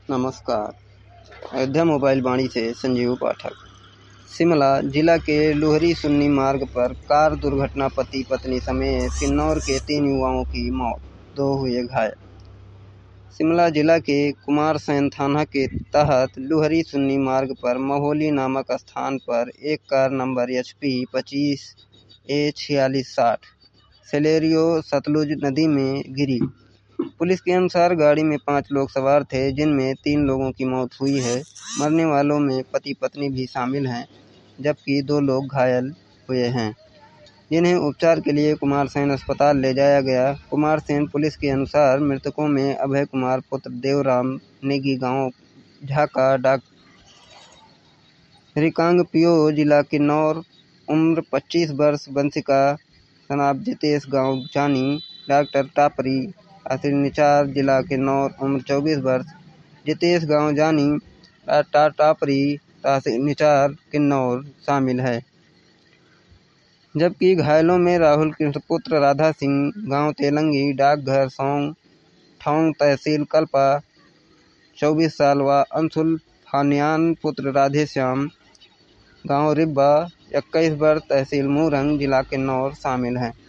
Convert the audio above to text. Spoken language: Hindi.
नमस्कार। अयोध्या मोबाइल वाणी से संजीव पाठक। शिमला जिला के लुहरी सुन्नी मार्ग पर कार दुर्घटना, पति पत्नी समेत किन्नौर के 3 युवाओं की मौत, 2 हुए घायल। शिमला जिला के कुमारसैन थाना के तहत लुहरी सुन्नी मार्ग पर महोली नामक स्थान पर एक car number HP 25 A4660 Celerio Sutlej नदी में गिरी। पुलिस के अनुसार गाड़ी में 5 लोग सवार थे, जिनमें 3 लोगों की मौत हुई है। मरने वालों में पति पत्नी भी शामिल हैं, जबकि 2 लोग घायल हुए हैं, जिन्हें उपचार के लिए कुमारसैन अस्पताल ले जाया गया। कुमारसैन पुलिस के अनुसार मृतकों में अभय कुमार पुत्र देवराम नेगी, गांव झाका, डॉ रिकांगपिओ, जिला किन्नौर, उम्र 25 वर्ष, वंशिका सनाब जितेश, गांव जानी, डॉक्टर टापरी, तहसील निचार, जिला किन्नौर, उम्र 24 वर्ष, जितेश, गांव जानी, टापरी, तहसील निचार, किन्नौर शामिल है। जबकि घायलों में राहुल कृष्णपुत्र राधा सिंह, गांव तेलंगी, डाकघर सौंग, ठौंग, तहसील कल्पा, 24 साल व अंशुल फानियान पुत्र राधेश्याम, गांव रिब्बा, 21 वर्ष, तहसील मूरंग, जिला किन्नौर शामिल हैं।